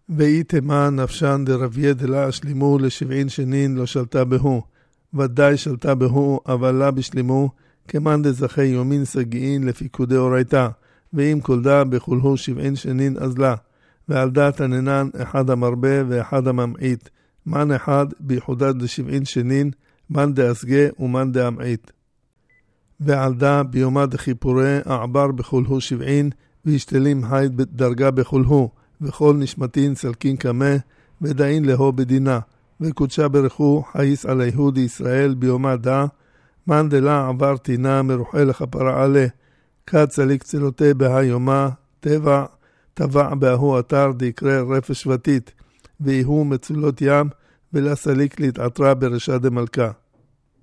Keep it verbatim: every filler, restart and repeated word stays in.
ואי תמה נפשן דרביה דלה השלימו לשבעין שנין לא שלטה בהו, ודאי שלטה בהו, אבל לה בשלימו, כמן דזכי יומין סגיעין לפיקודי אורייתה, ואם כולדה בכולהו שבעין שנין אז לה, ועל דעת הננן אחד המרבה ואחד הממעיט, מן אחד ביחודד לשבעין שנין, מן דאסגה ומן דאמעיט. ועל דה ביומה דחיפורי העבר בכולהו שבעין, וישתלים היד בדרגה בכולהו, וכל נשמתין סלקין כמה, ודאין להו בדינה, וקודשה ברכו חייס על היהוד ישראל ביומה דה, מן דלה עבר תינה מרוחה לכפרה עלה, כד צליק צלותי בה יומה, טבע, טבע באהו אתר דיקרא רפש ותית, ויהו מצולות ים, ולה סליק להתעטרה ברשע דמלכה.